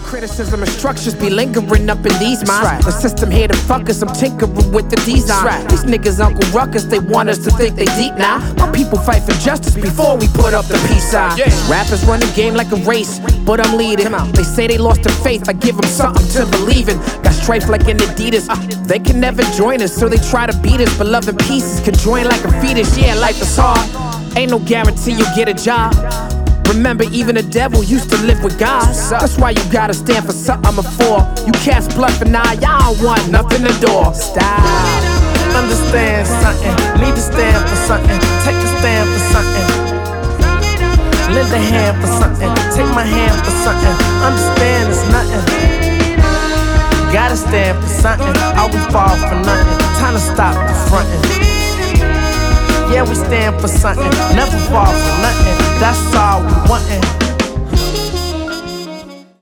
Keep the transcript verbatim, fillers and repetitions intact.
Criticism and structures be lingering up in these minds. Right. The system here to fuck us, I'm tinkering with the design. Right. These niggas Uncle Ruckus, they want us to think they deep now. My people fight for justice before we put up the peace sign. Yeah. Rappers run the game like a race, but I'm leading. They say they lost the faith, I give them something to believe in. Got strife like an Adidas, uh, they can never join us, so they try to beat us. But love and pieces can join like a fetus. Yeah, life is hard, ain't no guarantee you'll get a job. Remember, even the devil used to live with God. That's why you gotta stand for something before you cast bluff and now y'all want nothing to door. Style. Understand something, need to stand for something, take a stand for something. Lend a hand for something, take my hand for something. Understand it's nothing. Gotta stand for something, all we fall for nothing. Time to stop the frontin'. Yeah, we stand for something, never fall for nothing. That's all we wantin'.